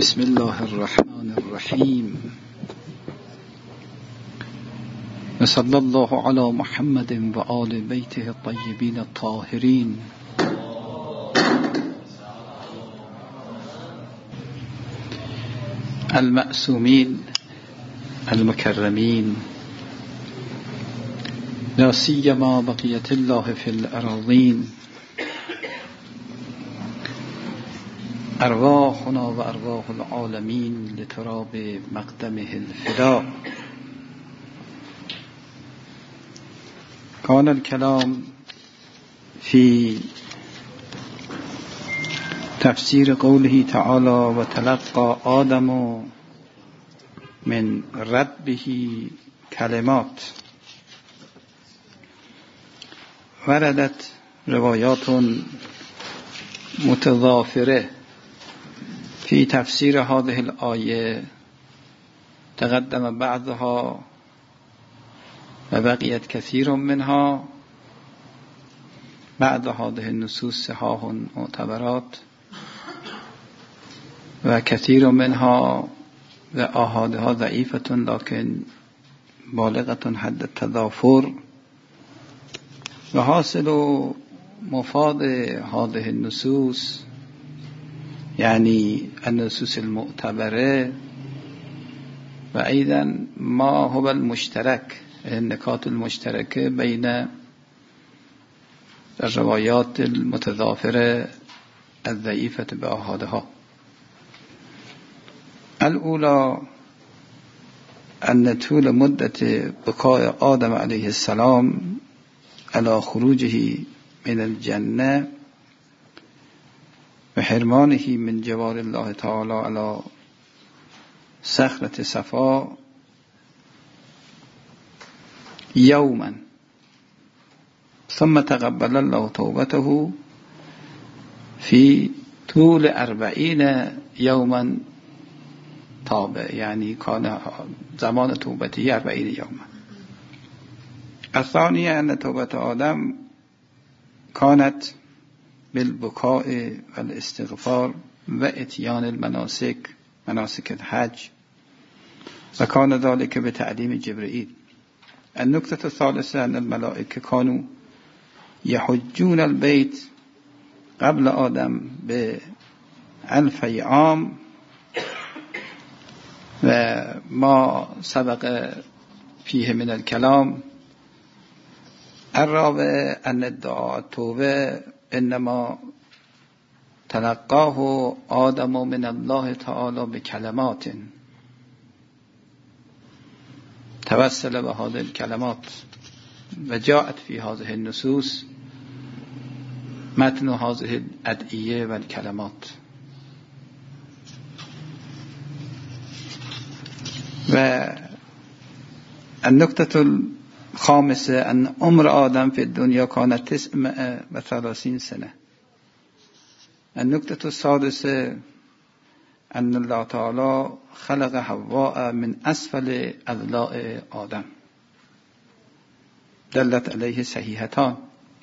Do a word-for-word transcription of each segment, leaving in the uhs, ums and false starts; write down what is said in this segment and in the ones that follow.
بسم الله الرحمن الرحیم و صلی الله علی محمد و آل بیته الطیبین الطاهرین. المعصومین المکرمین، لا سیما بقیت الله فی الاراضین. ارواحنا و ارواح العالمین لتراب مقدمه الفدا. کان الکلام فی تفسیر قوله تعالی و تلقى آدم من ربه کلمات. وردت روایات متضافره في تفسير هذه الآية، تقدم بعضها وبقيت كثير منها. بعض هذه النصوص صحاح معتبرات وكثير منها وآحادها ضعيفة لكن بالغة حد التضافر. وحاصل مفاد هذه النصوص يعني النصوص المعتبرة، وأيضا ما هو المشترك، النکات المشتركة بين الروايات المتضافرة الضعيفة بآحادها. الأولى أن طول مدة بقاء آدم عليه السلام على خروجه من الجنة وحرمانه من جوار الله تعالى على صخرة صفا يوما، ثم تقبل الله توبته في طول أربعين يوما تاب، يعني كان زمان توبته أربعين يوما. الثانية أن توبة آدم كانت بالبكاء والاستغفار واتيان المناسك، مناسك الحج، وكان ذلك بتعليم جبريل. النكتة الثالثة أن الملائكة كانوا يحجون البيت قبل آدم بألفي عام، وما سبق فيه من الكلام. الرابع أن الدعاء التوبة إنما تلقاه آدم من الله تعالى بكلمات، توسل بهذه الكلمات، وجاءت في هذه النصوص متن هذه الأدعية والكلمات. والنقطة الخامسة أن عمر آدم في الدنيا كانت تسعمائة وثلاثين سنة. النقطة السادسة أن الله تعالى خلق حواء من أسفل أضلاع آدم، دلت عليه صحيحتان،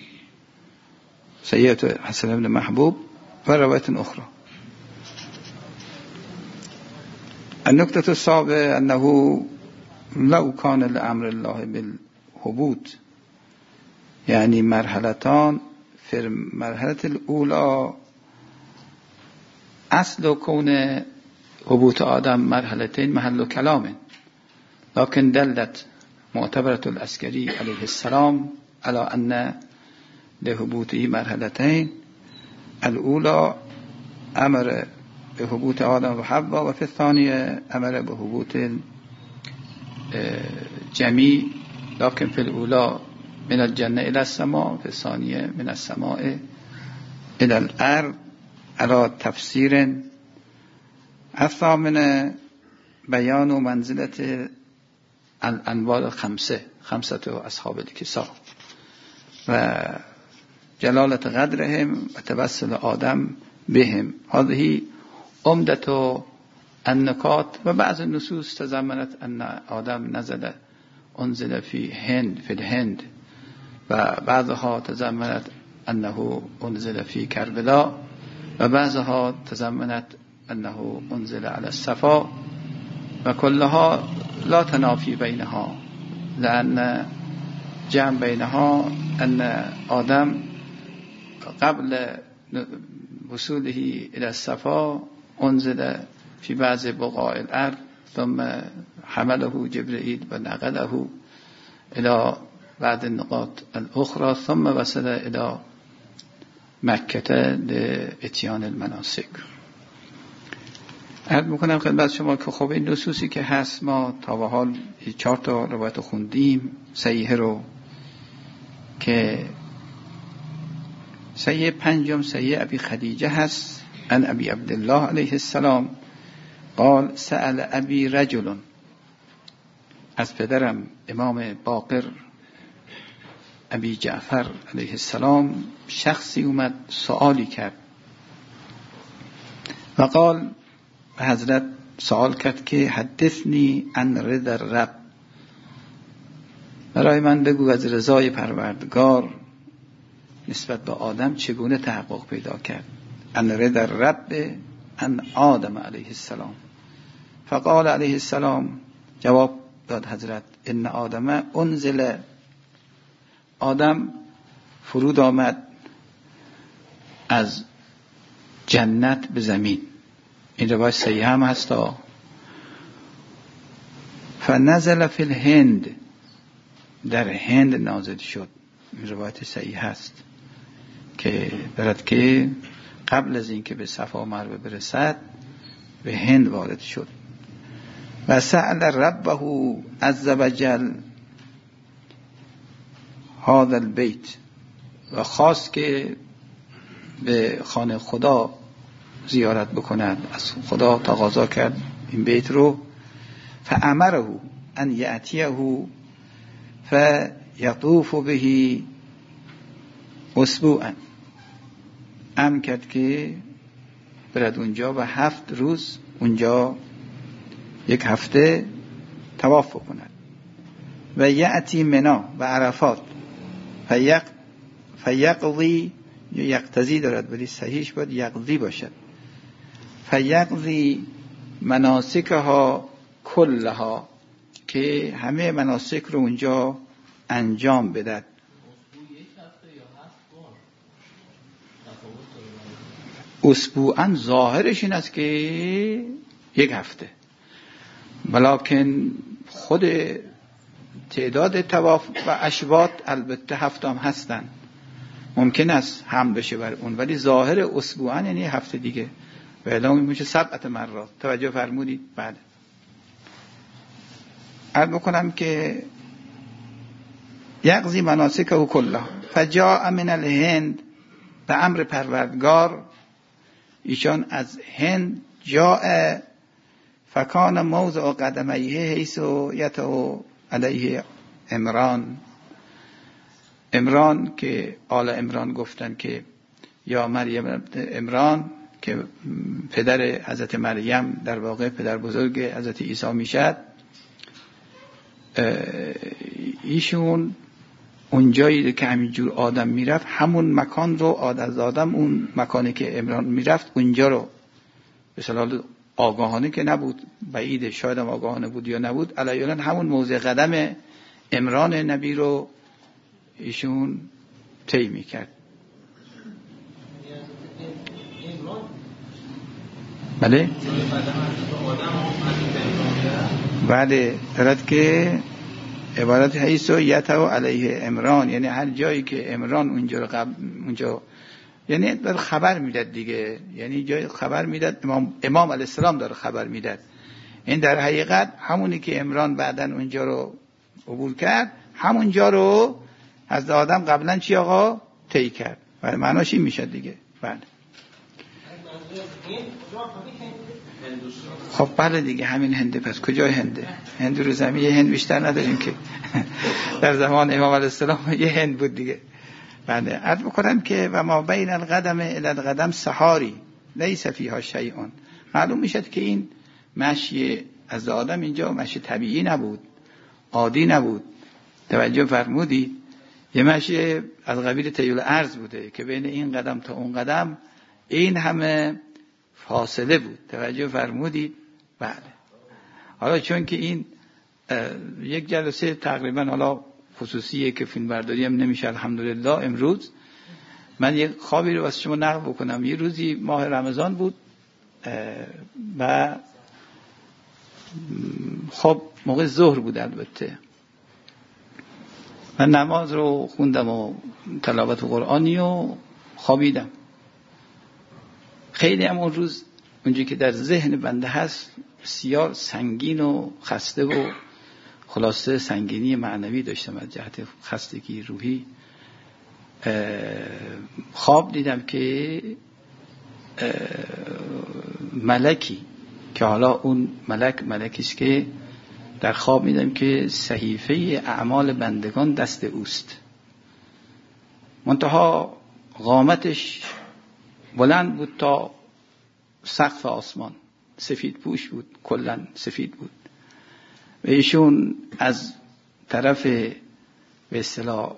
صحيحة حسن بن محبوب ورواية أخرى. النقطة السابعة أنه لو كان لأمر الله بالهبوط، يعني مرحلتان. في المرحلة الأولى أصل كون هبوط آدم مرحلتين محل كلام، لكن دلت معتبرة العسكري عليه السلام على أن لهبوطه مرحلتين. الأولى أمر بهبوط آدم وحواء، وفي الثانية أمر بهبوط جميع، لكن في الأولى من الجنة إلى السماء، في الثانية من السماء إلى الأرض على تفسير. الثامنة بيان منزلة الأنوار الخمسة، خمسة أصحاب الكساء، وجلالة قدرهم وتوسل آدم بهم. هذه عمدة النکات. و بعض النصوص تضمنت أن آدم نزل أنزل في هند في الهند، و بعضها تضمنت أنه أنزل في كربلاء، و بعضها تضمنت انه انزل على الصفا و كلها لا تنافی بینها، لأن جمع بینها ان آدم قبل وصوله الى الصفا انزل في بعض بقاع الارض ثم حمله جبرائيل و نقله الى بعد النقاط الاخرى ثم وصل الى مکه لاتیان المناسک. عرض میکنم خدمت شما که خب این نصوصی که هست ما تا به حال چهار تا روایت خوندیم صحیح رو، که صحیح پنجم صحیح ابی خدیجه هست ان ابی عبدالله علیه السلام قال سأل ابی رجل، از پدرم امام باقر ابی جعفر علیه السلام شخصی اومد سوالی کرد و قال حضرت سوال کرد که حدثنی عن رضا الرب، برای من بگو از رضای پروردگار نسبت به آدم چگونه تحقق پیدا کرد. عن رضا الرب عن آدم علیه السلام، فقال علیه السلام، جواب داد حضرت، ان آدم انزل، آدم فرود آمد از جنت به زمین. این روایت صحیح هم هست. فنزل فی الهند، در هند نازل شد. این روایت صحیح هست که برد که قبل از اینکه به صفا مروه برسد به هند وارد شد. و سأل ربه عز وجل هذا البیت، و خواست که به خانه خدا زیارت بکند، از خدا تقاضا کرد این بیت رو. فامره ان یأتیه فیطوف به اسبوعا، امر کرد که برد اونجا و هفت روز اونجا یک هفته طواف بکند. و یأتی منا و عرفات فیق فیقضی، یقتضی دارد ولی صحیحش باید یقضی باشد، فیقضی مناسکها کلها، که همه مناسک رو اونجا انجام بدد. اسبوعاً ظاهرش این است که یک هفته، ولیکن خود تعداد طواف و اشواط البته هفتم هستن، ممکن است هم بشه بر اون، ولی ظاهر اسبوعاً یعنی هفته دیگه، و اعلام میشه سبعت مرات. توجه فرمودید؟ بله. عرض بکنم که یقضی مناسک او کلها فجاء من الهند، به امر پروردگار ایشان از هند جاء فکان موضع قدمیه حیث یتو علیه عمران. عمران که آل عمران گفتن که یا مریم عمران که پدر حضرت مریم در واقع پدر بزرگ حضرت عیسی میشد، ایشون اون جایی که همینجور آدم میرفت همون مکان رو از آدم، اون مکانی که عمران میرفت اونجا رو به صلاح آگاهانه که نبود، بعیده شاید هم آگاهانه بود یا نبود، علیان همون موضع قدم عمران نبی رو ایشون طی میکرد. بله بله دارد که عبارت حیث و یتو علیه عمران، یعنی هر جایی که عمران اونجا قبل اونجا، یعنی داره خبر میداد دیگه، یعنی جای خبر میداد امام امام علیه السلام داره خبر میداد. این در حقیقت همونی که عمران بعدن اونجا رو عبور کرد، همونجا رو از آدم قبلا چی آقا طی کرد. ولی معناش این میشه دیگه. بله خب بله دیگه همین هنده. پس کجای هنده؟ هند رو زمین یه هند بیشتر نداریم که در زمان امام علیه السلام یه هند بود دیگه. بله عرض بکنم که و ما بین القدم الی القدم سحاری لیس فیها شیء. معلوم میشد که این مشی از آدم اینجا مشی طبیعی نبود، عادی نبود. توجه فرمودید؟ یه مشی از قبیل طیول ارض بوده که بین این قدم تا اون قدم این همه فاصله بود. توجه فرمودید؟ بله. حالا چون که این یک جلسه تقریبا حالا خصوصیه که فیلم برداری هم نمیشه الحمدلله، امروز من یک خوابی رو واسه شما نقل بکنم. یه روزی ماه رمضان بود و خب موقع ظهر بود البته، من نماز رو خوندم و تلاوت قرآنی و خوابیدم. خیلی هم اون روز اونجایی که در ذهن بنده هست بسیار سنگین و خسته و خلاصه سنگینی معنوی داشتم از جهت خستگی روحی. خواب دیدم که ملکی که حالا اون ملک ملکیش که در خواب میدم که صحیفه اعمال بندگان دست اوست، منتها قامتش بلند بود تا سقف آسمان، سفید پوش بود، کلن سفید بود و ایشون از طرف به اصطلاح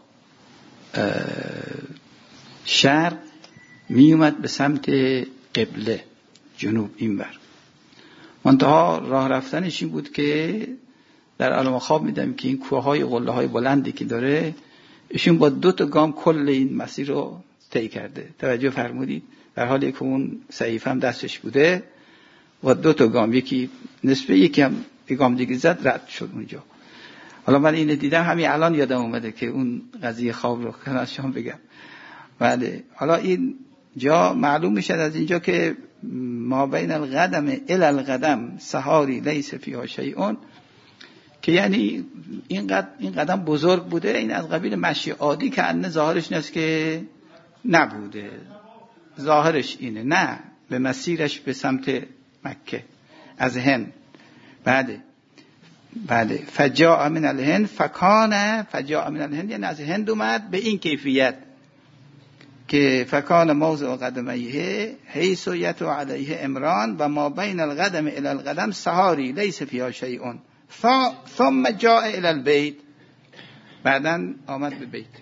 شرق می اومد به سمت قبله، جنوب اینور. منتها راه رفتنش این بود که در عالم خواب میدم که این کوههای قله های بلندی که داره، ایشون با دو تا گام کل این مسیر رو طی کرده. توجه فرمودید؟ در حالی که اون صحیفه هم دستش بوده و دو تا گام، یکی نصفه یکی هم یک گام دیگه زد، رد شد اونجا. حالا من اینو دیدم، همین الان یادم اومده که اون قضیه خواب رو کنم از شما بگم. بله. حالا این جا معلوم میشه از اینجا که ما بین القدم الی القدم سحاری لیس فیها شیء، که یعنی این قد این قدم بزرگ بوده، این از قبیل مشی عادی که انه ظاهرش نیست که نبوده، ظاهرش اینه، نه به مسیرش به سمت مکه از هند. بعد بعد فجاء من الهند فکان فجاء من الهند، یعنی از هند اومد به این کیفیت که فکان موضع قدمیه حیث یتو علیه عمران و ما بین القدم الی القدم سحاری لیس فیها شیء ثم جاء الی البیت، بعدن آمد به بیت.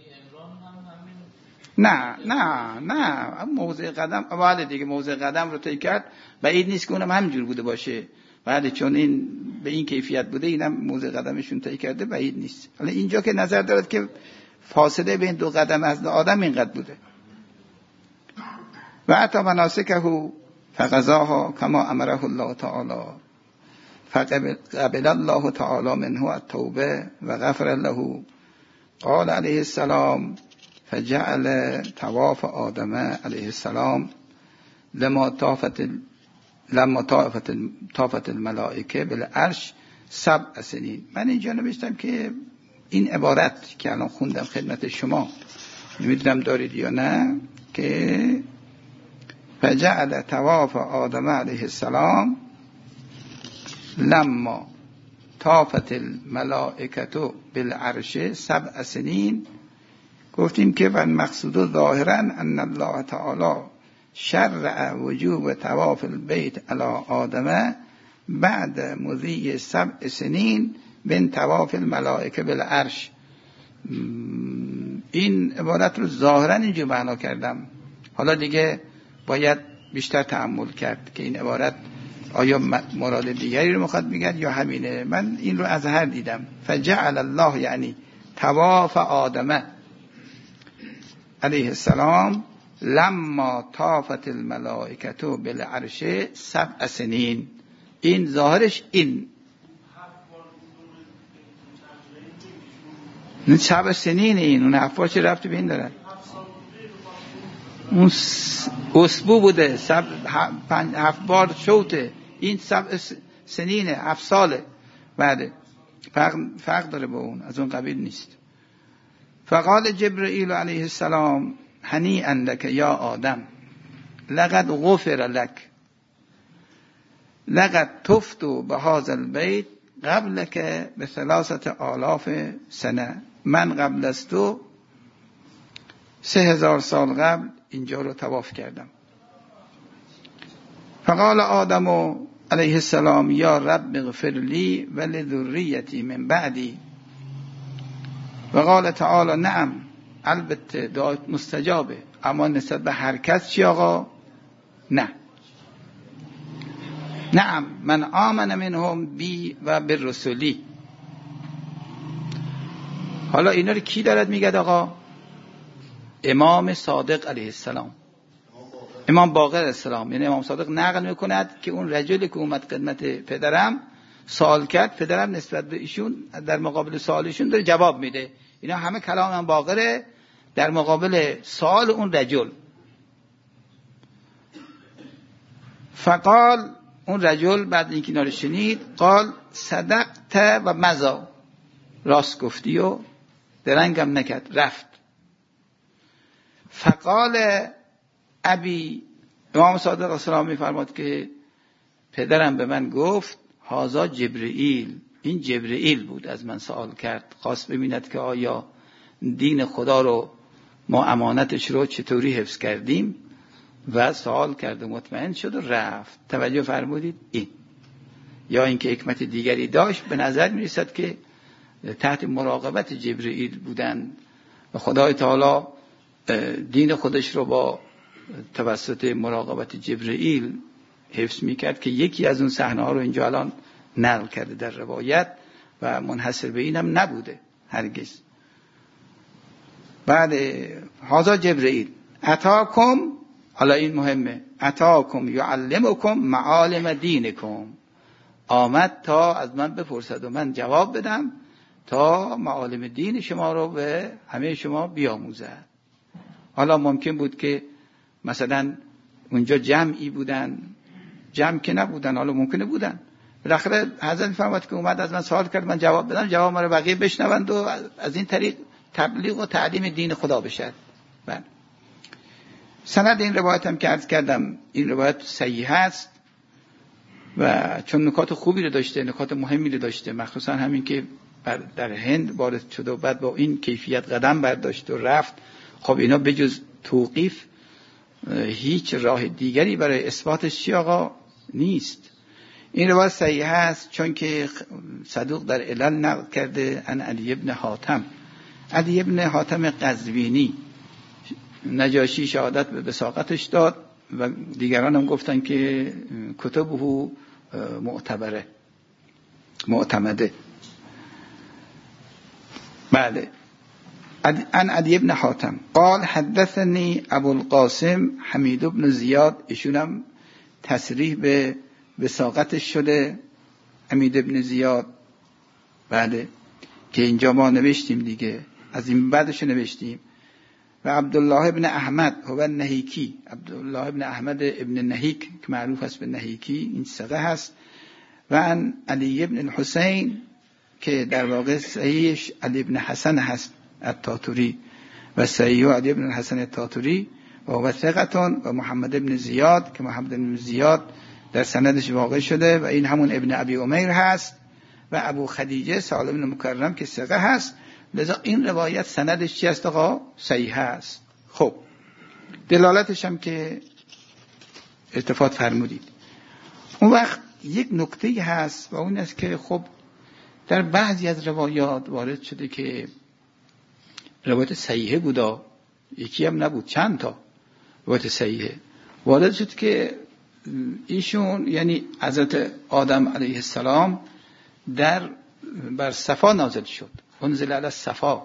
نه نه نه موضع قدم اول دیگه موضع قدم رو طی کرد، بعید نیست که اونم همینجور بوده باشه. بعد چون این به این کیفیت بوده، اینم موضع قدمشون طی کرده، بعید نیست. حالا اینجا که نظر دارد که فاصله بین دو قدم از آدم اینقدر بوده. و اتا مناسکه فقضاها کما امره الله تعالی فقبل الله تعالی منه التوبه و غفر له. قال علیه السلام فجعل طواف آدم علیه السلام لما طافت لما طافت طافت الملائکه بالعرش سبع سنین. من اینجا نوشتم که این عبارت که الان خوندم خدمت شما، نمیدونم دارید یا نه، که فجعل طواف آدم علیه السلام لما طافت الملائکه بالعرش سبع سنین. گفتیم که و مقصود ظاهرا ان الله تعالی شرع وجوب طواف البیت علی آدم بعد مضی سبع سنین بین طواف الملائکه بالعرش. این عبارت رو ظاهرا اینجا معنا کردم، حالا دیگه باید بیشتر تأمل کرد که این عبارت آیا مراد دیگری رو میخواد بگه یا همینه. من این رو از هر دیدم. فجعل الله یعنی طواف آدم علیه السلام لما طافت الملائکه بالعرش سبع سنین. این ظاهرش این نه سبع سنین، این اون حرفا چه ربطی به این دارن؟ اون اسبو بوده، سب هفت بار شوته، این سبع سنینه، هفت ساله. بعد فرق, فرق داره با اون، از اون قبیل نیست. فقال جبرئیل علیه السلام هنیئا لک یا آدم لقد غفر لک لقد طفت بهذا البیت قبلک به ثلاثه آلاف سنه. من قبل از تو سه هزار سال قبل اینجا رو طواف کردم. فقال آدم علیه السلام یا رب اغفر لی و لذریتی من بعدی. و قال تعالی نعم، البته دعا مستجابه، اما نسبت به هر کس چی آقا؟ نه. نعم من آمن منهم بی و بالرسولی. حالا اینا رو کی دارد میگه آقا؟ امام صادق علیه السلام، امام باقر علیه السلام. یعنی امام صادق نقل میکند که اون رجلی که اومد خدمت پدرم سوال کرد، پدرم نسبت به ایشون در مقابل سوالشون داره جواب میده. اینا همه کلام امام باقره در مقابل سوال اون رجل. فقال، اون رجل بعد اینکه اینا رو شنید، قال صدقت و مضا، راست گفتی و درنگم نکرد، رفت. فقال ابی، امام صادق السلام میفرماد که پدرم به من گفت هذا جبرئیل، این جبرئیل بود از من سوال کرد، خواست ببیند که آیا دین خدا رو ما امانتش رو چطوری حفظ کردیم و سوال کرد و مطمئن شد و رفت. توجه فرمودید؟ این یا اینکه حکمت دیگری داشت. به نظر میرسد که تحت مراقبت جبرئیل بودند و خدای تعالی دین خودش رو با توسط مراقبت جبرئیل حفظ میکرد که یکی از اون صحنه ها رو اینجا الان نقل کرده در روایت و منحصر به اینم نبوده هرگز. بعد هذا جبرئیل اتاکم، حالا این مهمه، اتاکم یعلمکم معالم دینکم، آمد تا از من بپرسد و من جواب بدم تا معالم دین شما رو به همه شما بیاموزد. حالا ممکن بود که مثلا اونجا جمعی بودن، جمع که نبودن، حالا ممکنه بودن. بالاخره حضرت فرمود که اومد از من سوال کرد، من جواب بدم، جواب ما رو بقیه بشنوند و از این طریق تبلیغ و تعلیم دین خدا بشه. بله. سند این روایت هم که عرض کردم این روایت صحیح است و چون نکات خوبی رو داشته، نکات مهمی رو داشته، مخصوصا همین که در هند وارد شد و بعد با این کیفیت قدم برداشت و رفت. خب اینا بجز توقیف هیچ راه دیگری برای اثباتش چی آقا نیست. این روایت صحیح است چون که صدوق در علل نقل کرده ان علی ابن حاتم، علی ابن حاتم قزوینی، نجاشی شهادت به بساقتش داد و دیگران هم گفتن که کتبه معتبره معتمده. بله. ان علی ابن حاتم قال حدثني ابو القاسم حمید بن زیاد، ایشونم تصریح به بساقتش شده حمید بن زیاد. بله که اینجا ما نوشتیم دیگه، از این بعدش نوشتیم. و عبدالله ابن احمد هو النهیکی، عبدالله ابن احمد ابن نهیک که معروف است به نهیکی، این ثقه هست. و ان علی ابن الحسین که در واقع صحیحش علی ابن حسن هست التاتوری و صحیح علی ابن الحسن التاتوری و هو ثقتون. و محمد ابن زیاد که محمد ابن زیاد در سندش واقع شده و این همون ابن ابی امیر هست. و ابو خدیجه سالم بن مکرم که ثقه هست. لذا این روایت سندش چی است آقا؟ صحیح هست. خب دلالتش هم که التفات فرمودید. اون وقت یک نکته هست و اون است که خب در بعضی از روایات وارد شده که روایت صحیحه بودا، یکی هم نبود، چند تا روایت صحیحه وارد شد که ایشون یعنی حضرت آدم علیه السلام در بر صفا نازل شد، انزل علی الصفا.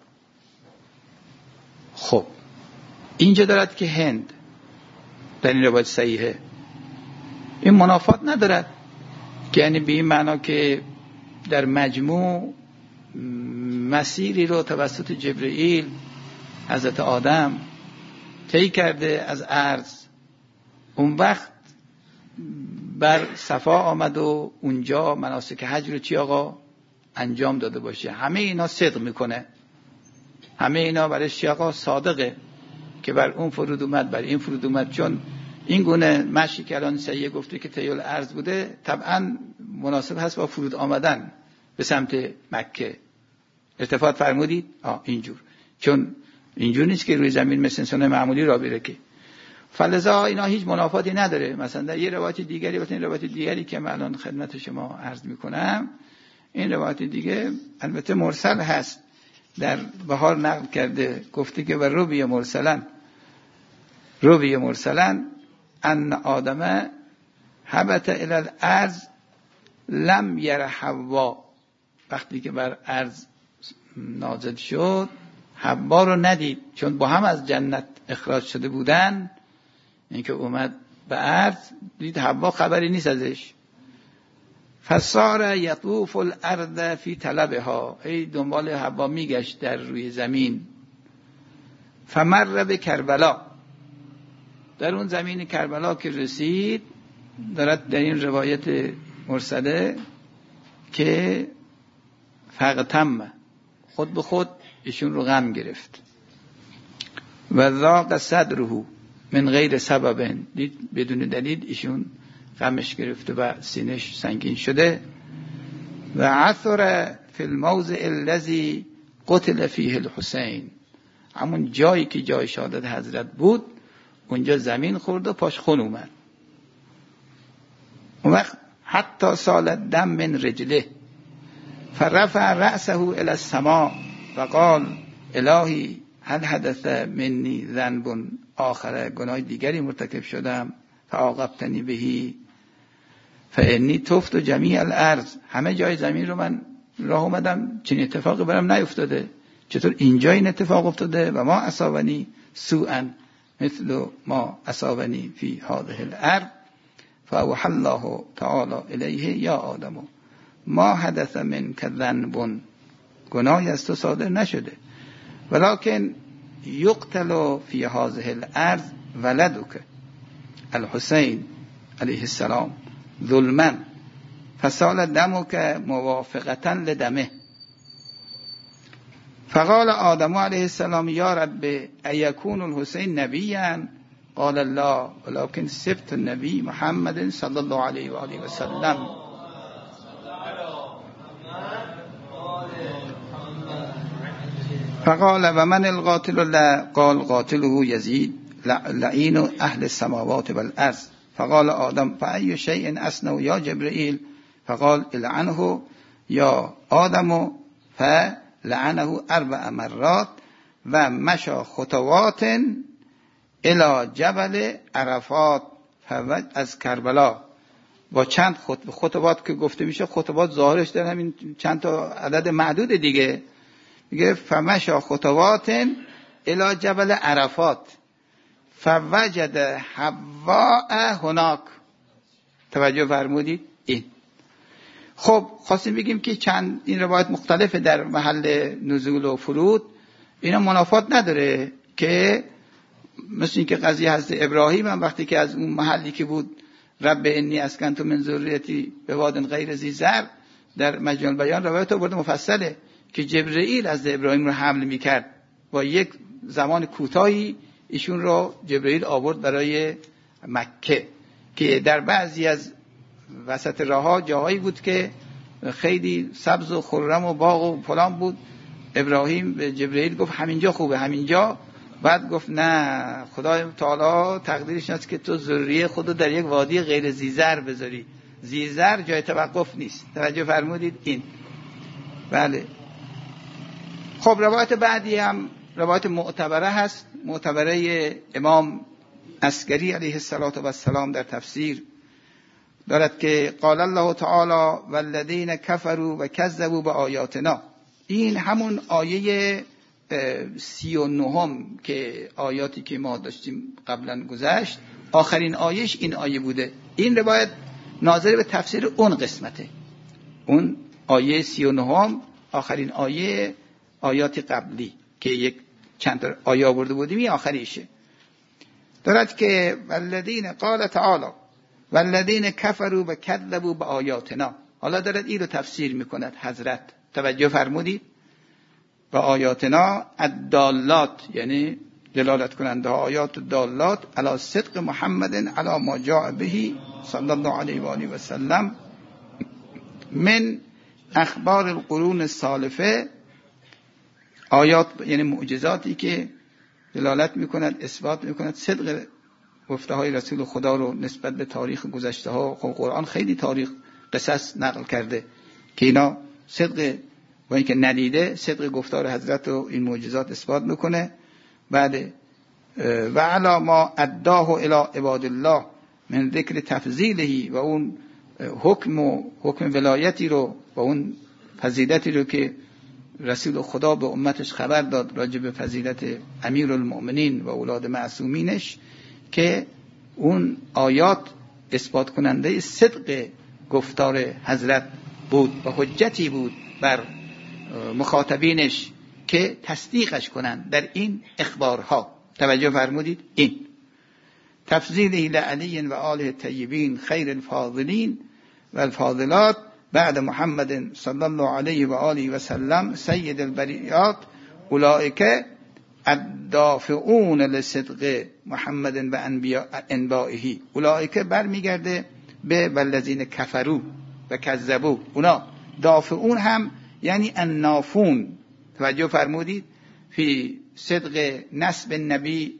خب اینجا دارد که هند در این روایت صحیحه، این منافات ندارد که یعنی به این معنا که در مجموع مسیری رو توسط جبرئیل حضرت آدم طی کرده از عرض، اون وقت بر صفا آمد و اونجا مناسک حج رو چی آقا انجام داده باشه. همه اینا صدق میکنه، همه اینا برای چی آقا صادقه که بر اون فرود اومد، بر این فرود اومد. چون این گونه مشی که الان صحیح گفته که طی الارض بوده طبعا مناسب هست با فرود آمدن به سمت مکه. ارتفاعات فرمودید؟ آه اینجور، چون اینجور نیست که روی زمین مثل انسان معمولی را بره که. فلذا اینا هیچ منافاتی نداره. مثلا در یه روایت دیگری و این روایت دیگری که من الان خدمت شما عرض میکنم، این روایت دیگه البته مرسل هست، در بهار نقل کرده، گفته که و روی مرسلن روی مرسلن ان آدم هبط الی الارض لم یر حوا، وقتی که بر ارض نازل شد حوا رو ندید، چون با هم از جنت اخراج شده بودن. این که اومد به ارض دید حوا خبری نیست ازش. فصار یطوف الارض فی طلبها، ای دنبال حوا میگشت در روی زمین. فمر به کربلا، در اون زمین کربلا که رسید، دارد در این روایت مرسله که فغتم، خود به خود ایشون رو غم گرفت. و ضاق صدره من غیر سبب، دید بدون دلیل ایشون غمش گرفته و سینش سنگین شده. و عثر فی الموضع الذی قتل فیه الحسین، همون جایی که جای شهادت حضرت بود اونجا زمین خورد و پاش خون اومد. اون وقت حتی سال دم من رجله فرفع رأسه الی السماء و قال الهی هل حدث منی ذنب آخر، گناه دیگری مرتکب شدم، فعاقبتنی بهی فانی تفت جمیع الارض، همه جای زمین رو من راه اومدم چنین اتفاقی برام نیفتاده، چطور اینجا این اتفاق افتاده؟ و ما اصابنی سوءا مثل ما اصابنی فی هذه الارض فاوحى الله تعالی الیه یا آدم ما حدث منک ذنب، گناهی از تو صادر نشده، ولکن یقتل فی هذه الارض ولدک الحسین علیه السلام ظلما فسال دمک موافقتا لدمه. فقال آدم علیه السلام یا رب ایکون الحسین نبیا؟ قال الله ولكن سبت النبی محمد صلی الله علیه و آله و سلم. فقال و من القاتل له؟ قال قاتله یزید لعین اهل السماوات والارض. فقال آدم فأي شيء أصنع یا جبرئیل؟ فقال العنه یا آدم، فلعنه اربع مرات و مشى خطوات الى جبل عرفات فوج از کربلا. با چند خطوات که گفته میشه، خطوات ظاهرش در همین چند تا عدد معدود دیگه، میگه فمشى خطوات الى جبل عرفات فوجد حواء هناک. توجه فرمودید؟ این خب خواستیم بگیم که چند این روایت مختلفه در محل نزول و فرود، اینا منافات نداره که مثل این که قضیه حضرت ابراهیم هم وقتی که از اون محلی که بود رب انی اسکنت من ذریتی به واد غیر ذی زرع، در مجموع البیان روایت آورده مفصله که جبرئیل از ابراهیم رو حمل میکرد، با یک زمان کوتاهی ایشون رو جبرئیل آورد برای مکه، که در بعضی از وسط راهها جاهایی بود که خیلی سبز و خرم و باغ و فلان بود. ابراهیم به جبرئیل گفت همینجا خوبه، همینجا. بعد گفت نه، خدای تعالی تقدیرش هست که تو ذریه خودو در یک وادی غیر زیزر بذاری، زیزر جای توقف نیست. توجه فرمودید؟ این بله. خب روایت بعدی هم روایت معتبره هست، معتبره امام عسکری علیه السلام در تفسیر دارد که قال الله تعالی والذین کفروا و کذبوا بآیاتنا. این همون آیه سی و نهم که آیاتی که ما داشتیم قبلا گذشت، آخرین آیش این آیه بوده. این روایت ناظر به تفسیر اون قسمته، اون آیه سی و نهم آخرین آیه آیات قبلی که یک چند تا آیه آورده بودیم، این آخریشه. دارد که والذین قال تعالی والذین کفروا و کذبوا بآیاتنا. حالا دارد این رو تفسیر میکند حضرت. توجه فرمودید؟ و آیاتنا الدالات، یعنی دلالت کننده آیات دالات علی صدق محمد علی ما جاء به صلی الله علیه و آله و سلم من اخبار القرون السالفه. آیات یعنی معجزاتی که دلالت میکند، اثبات میکند صدق گفته های رسول خدا رو نسبت به تاریخ گذشته ها. خب قرآن خیلی تاریخ قصص نقل کرده که اینا صدق، با اینکه ندیده صدق گفتار حضرت و این معجزات اثبات میکنه. بعد و علی ما اداه الی عباد الله من ذکر تفضیلهی و اون حکم و حکم ولایتی رو و اون فضیلتی رو که رسول خدا به امتش خبر داد راجع به فضیلت امیرالمؤمنین و اولاد معصومینش، که اون آیات اثبات کننده صدق گفتار حضرت بود و حجتی بود بر مخاطبینش که تصدیقش کنند در این اخبارها. توجه فرمودید؟ این تفضیل لعلی و آله الطیبین خیر الفاضلین و الفاضلات بعد محمد صلی الله علیه و آله و سلم سید البریات اولئک الدافعون لصدق محمد و انبائه. اولئک برمیگرده به والذین کفروا و کذبوا. اونا دافعون هم یعنی النافون. توجه فرمودید؟ فی صدق نسب النبی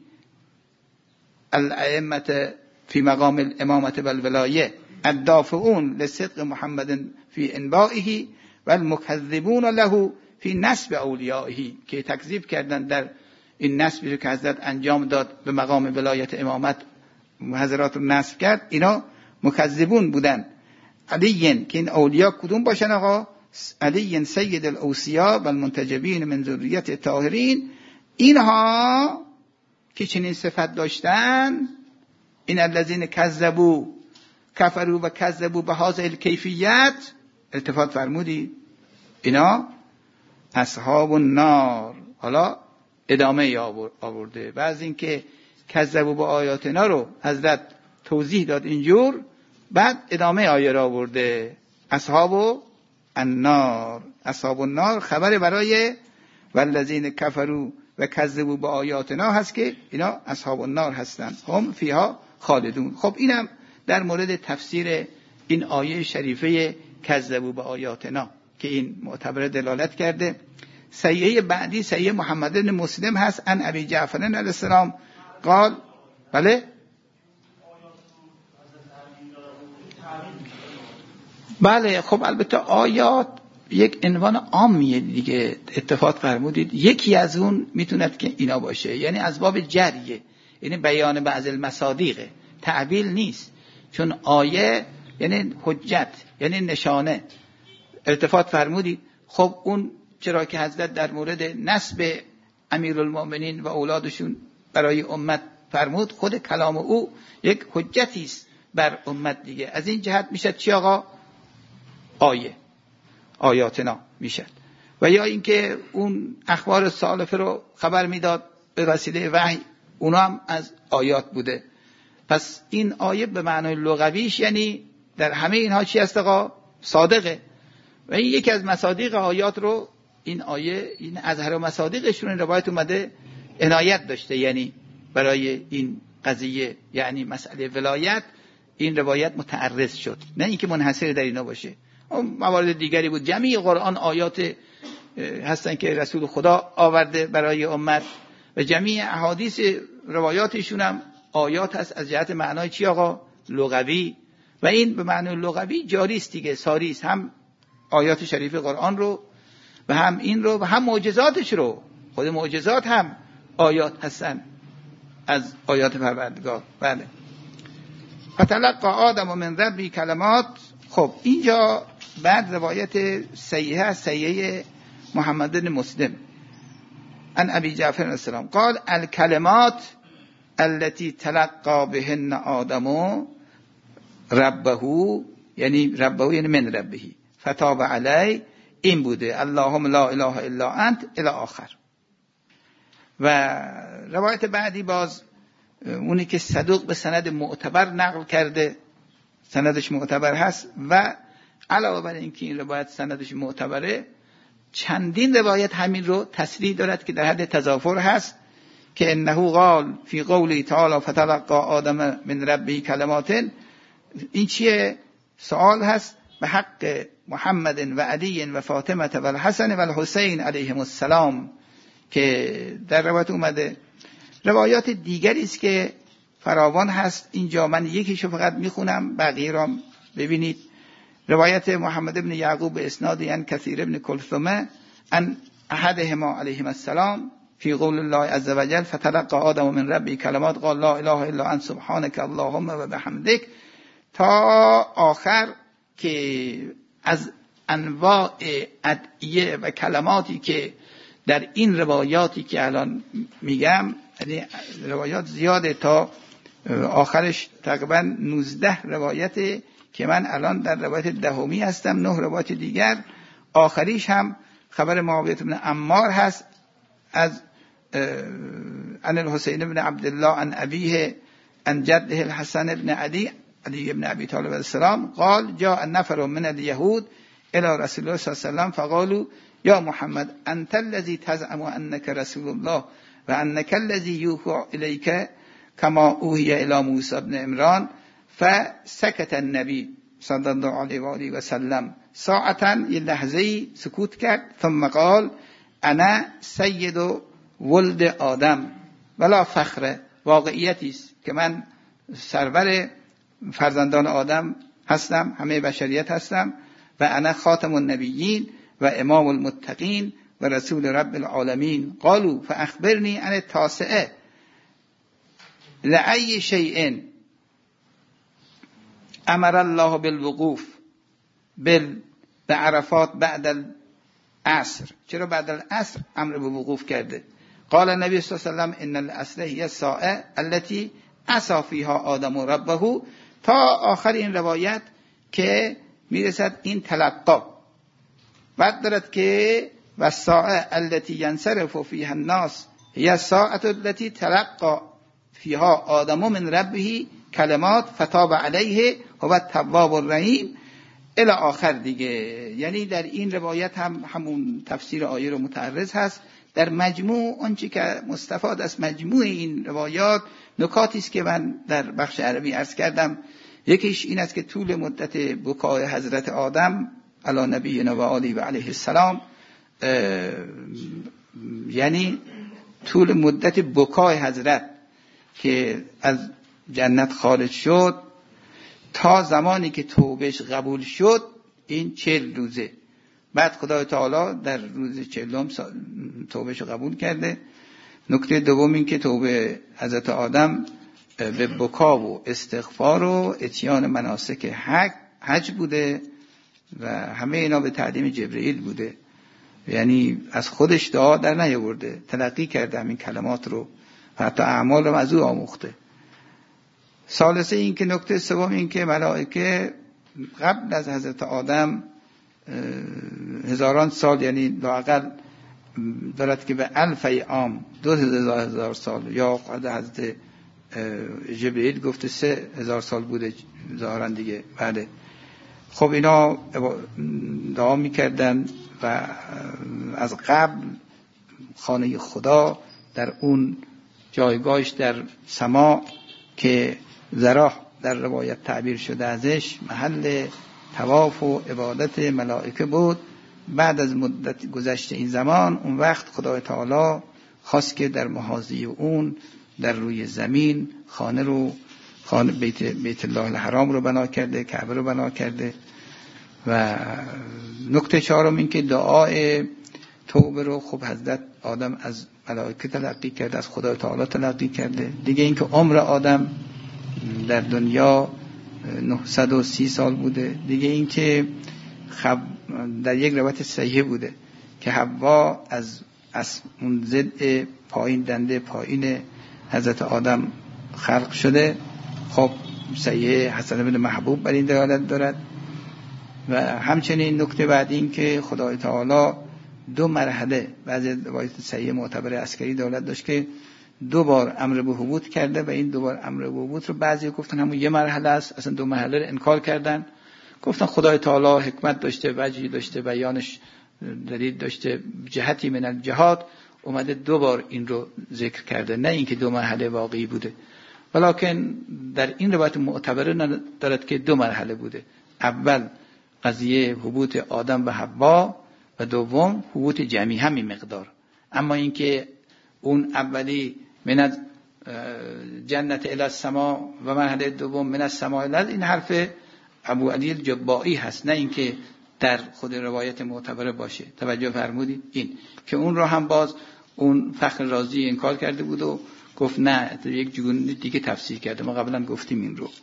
الائمه فی مقام الامامه و الولایه، الدافعون لصدق محمد فی انبائه و المکذبون له فی نسب اولیائه، که تکذیب کردن در این نسبی که حضرت انجام داد به مقام ولایت امامت حضرات رو نسب کرد، اینا مکذبون بودن. علی که این اولیاء کدوم باشن آقا؟ علی سید الاوصیاء و المنتجبین من ذریت طاهرین. اینها که چنین صفت داشتن، این الذین کذبوا کفروا و کذبوا به هذه الکیفیت، التفات فرمودی، اینا اصحاب النار. حالا ادامه آورده. بعض این که کذبوا به آیاتنا رو حضرت توضیح داد اینجور، بعد ادامه آیه را آورده اصحاب النار. اصحاب النار خبر برای والذین کفروا و کذبوا به آیاتنا هست که اینا اصحاب النار هستند، هم فیها خالدون. خب اینم در مورد تفسیر این آیه شریفه کذبوا به آیاتنا که این معتبر دلالت کرده. صحیحه بعدی صحیحه محمد بن مسلم هست ان ابی جعفر علیه السلام قال. بله بله خب البته آیات یک عنوان عامیه دیگه، اتفاق فرمودید. یکی از اون میتوند که اینا باشه، یعنی از باب جریه، یعنی بیان بعض المصادیق، تعبیل نیست، چون آیه یعنی حجت، یعنی نشانه. التفات فرمودید. خب اون چرا که حضرت در مورد نسب امیرالمؤمنین و اولادشون برای امت فرمود، خود کلام او یک حجتی است بر امت دیگه. از این جهت میشد چی آقا؟ آیه آیاتنا میشد. و یا اینکه اون اخبار سالفه رو خبر میداد به وسیله وحی، اونا هم از آیات بوده. پس این آیه به معنای لغویش یعنی در همه اینها چی است آقا؟ صادقه. و این یکی از مصادیق آیات رو این آیه، این اظهر مصادیقشون این روایت اومده عنایت داشته، یعنی برای این قضیه، یعنی مسئله ولایت این روایت متعرض شد، نه اینکه منحصر در اینا باشه. موارد دیگری بود. جمعی قرآن آیات هستن که رسول خدا آورده برای امت و جمعی احادیث روایاتشون هم آیات هست از جهت معنای چی آقا؟ لغوی. و این به معنای لغوی جاری است دیگه، ساری است، هم آیات شریف قرآن رو و هم این رو و هم معجزاتش رو. خود معجزات هم آیات هستن از آیات پروردگار. بله. فتلقى آدم من ربی کلمات. خب اینجا بعد روایت صحیحه از صحیحه محمد بن مسلم ان ابی جعفر علیه السلام قال الکلمات التي تلقى بهن آدم ربه، یعنی ربه یعنی من ربه فتاب علی، این بوده اللهم لا اله الا انت الی آخر. و روایت بعدی باز اونی که صدوق به سند معتبر نقل کرده، سندش معتبر هست و علاوه بر اینکه این روایت سندش معتبره، چندین روایت همین رو تصریح دارد که در حد تضافر هست که انه قال فی قولی تعالی فتلقى آدم من ربه کلمات. این چیه؟ سوال هست به حق محمد و علی و فاطمه و الحسن و الحسین علیهم السلام که در روایت اومده. روایات دیگری است که فراوان هست، اینجا من یکیشو فقط میخونم، بقیه را ببینید. روایت محمد ابن یعقوب اسنادی ان کثیر ابن کلثومه ان احدهما علیهم السلام فی قول الله عز وجل فتلقى آدم من ربی کلمات قال لا اله الا انت سبحانك اللهم و بحمدک، تا آخر که از انواع ادعیه و کلماتی که در این روایاتی که الان میگم، یعنی روایات زیاده تا آخرش تقریبا نوزده روایته که من الان در روایت دهمی هستم، نه روایت دیگر. آخریش هم خبر معاویه بن عمار هست از عن الحسین بن عبدالله عن ابیه عن جده الحسن بن علی علی بن ابی طالب السلام قال جاء نفر من اليهود الى رسول الله صلی الله علیه و سلم فقالوا یا محمد انت الذي تزعم انك رسول الله و انك الذي يوحى اليك كما اوحي الى موسى بن عمران فسكت النبي صلی الله علیه و آله و سلم ساعتا، یه لحظه‌ای سکوت کرد، ثم قال انا سید ولد آدم ولا فخر، واقعیتی است که من سرور فرزندان آدم هستم، همه بشریت هستم، و انا خاتم النبیین و امام المتقین و رسول رب العالمین. قالوا فاخبرنی عن التاسعه لأي شيء امر الله بالوقوف بال بعرفات بعد العصر، چرا بعد العصر امر به وقوف کرده؟ قال النبی صلی الله علیه و سلم ان العصر هي الساعه التي عصى فيها آدم ربه، تا آخر این روایت که میرسد این تلقا. بعد دارد که و الساعه التي ينصرف فيها الناس هي الساعه التي تلقى فيها آدم من ربه کلمات فتاب علیه هو التواب الرحیم الی آخر دیگه. یعنی در این روایت هم همون تفسیر آیه رو متعرض هست. در مجموع آنچه که مستفاد از مجموع این روایات نکاتی است که من در بخش عربی عرض کردم. یکیش این است که طول مدت بکای حضرت آدم علی نبینا و آله و علیه السلام، یعنی طول مدت بکای حضرت که از جنت خارج شد تا زمانی که توبهش قبول شد، این چهل روزه. بعد خدای تعالی در روز چهلم توبهش قبول کرده. نکته دوم این که توبه حضرت آدم به بکا و استغفار و اتیان مناسک حج, حج بوده و همه اینا به تعلیم جبرئیل بوده، یعنی از خودش دعا در نیاورده، تلقی کرده همین کلمات رو و حتی اعمال رو از او آموخته. ثالثه این که نکته سوم این که ملائکه قبل از حضرت آدم هزاران سال، یعنی لااقل دارد که به الف عام دو هزار هزار سال، یا قد حضرت جبرئیل گفته سه هزار سال بوده ظاهرا دیگه. بله خب اینا دعا میکردن و از قبل خانه خدا در اون جایگاهش در سما که ذراح در روایت تعبیر شده ازش محل طواف و عبادت ملائکه بود. بعد از مدت گذشته این زمان، اون وقت خدای تعالی خواست که در محاذی اون در روی زمین خانه رو خانه بیت, بیت الله الحرام رو بنا کرده، کعبه رو بنا کرده. و نکته چهارم این که دعای توبه رو خب حضرت آدم از ملائکه تلقی کرده، از خدای تعالی تلقی کرده. دیگه این که عمر آدم در دنیا نهصد و سی سال بوده. دیگه این که خب در یک روایت صحیح بوده که حوا از از اون ضد پایین دنده پایین حضرت آدم خلق شده. خب صحیح حسن بن محبوب بر این دلالت دارد. و همچنین نکته بعد این که خدای تعالی دو مرحله، بعضی روایت صحیح معتبر عسکری دولت داشت که دو بار امر به هبوط کرده و این دو بار امر به هبوط رو بعضی گفتن همون یه مرحله است، اصلا دو مرحله رو انکار کردن. گفتن خدای تعالی حکمت داشته، وجهی داشته، بیانش دلیل داشته، جهتی من الجهات اومده دو بار این رو ذکر کرده، نه اینکه دو مرحله واقعی بوده. ولیکن در این روایت معتبر دارد که دو مرحله بوده. اول قضیه هبوط آدم و حوا و دوم هبوط جمعی همین مقدار. اما اینکه اون اولی من از جنت الی السما و مرحله دوم من السما الی الارض، این حرف ابو علی الجبائی هست، نه اینکه در خود روایت معتبر باشه. توجه فرمودید این که اون رو هم باز اون فخر رازی انکار کرده بود و گفت نه یک جون دیگه تفسیر کرده. ما قبلا گفتیم این رو.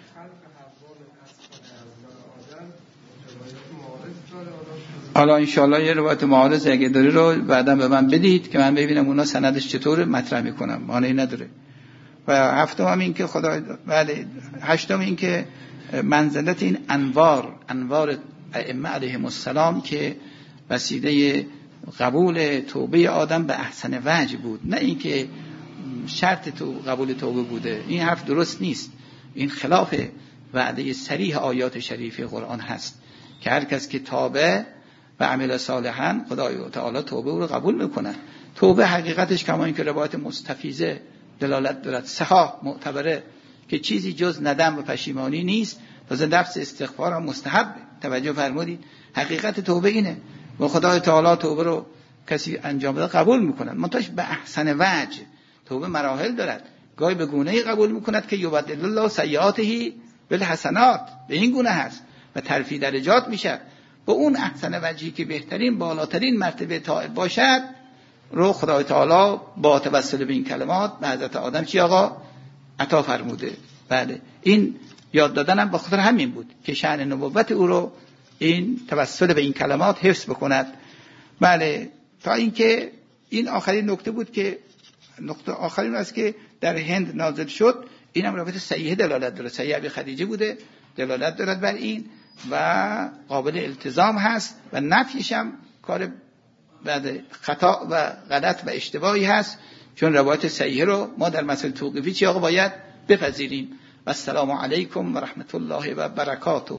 حالا انشالله یه روایت معارض اگه داره رو بعدا به من بدید که من ببینم اونا سندش چطور مطرح میکنم، مانعی نداره. و هفتم هم این که خدا بله هشتم این که منزلت این انوار انوار ائمه علیهم السلام که وسیله قبول توبه آدم به احسن وجه بود، نه این که شرط تو قبول توبه بوده. این حرف درست نیست، این خلاف وعده صریح آیات شریفه قرآن هست که هر کس که توبه و عمل صالحا خدای تعالی توبه او رو قبول میکنه. توبه حقیقتش کما این که روایت مستفیضه دلالت دارد، صحاح معتبره که چیزی جز ندم و پشیمانی نیست، تازه نفس استغفار هم مستحب. توجه فرمودید حقیقت توبه اینه و خدای تعالی توبه رو کسی انجام بده قبول میکنه، منتهاش به احسن وجه. توبه مراحل دارد، گاهی به گونه‌ای قبول میکند که یبدل الله سیئاته بالحسنات، به این گونه هست و ترفیع درجات میشه. با اون احسن وجهی که بهترین بالاترین مرتبه تائب باشد رو خدای تعالی با توسل به این کلمات به حضرت آدم چی آقا عطا فرموده. بله این یاد دادنم به خاطر همین بود که شأن نبوت او رو این توسل به این کلمات حفظ بکند. بله تا اینکه این آخرین نکته بود که نقطه آخرین است که در هند نازل شد. اینم روایت صحیح دلالت داره، صحیح ابی خدیجه بوده، دلالت دارد بر این و قابل التزام هست و نفیش هم کار بعد خطا و غلط و اشتباهی هست، چون روایت صحیح رو ما در مسائل توقیفی چی آقا باید بپذیریم. و السلام علیکم و رحمت الله و برکاته.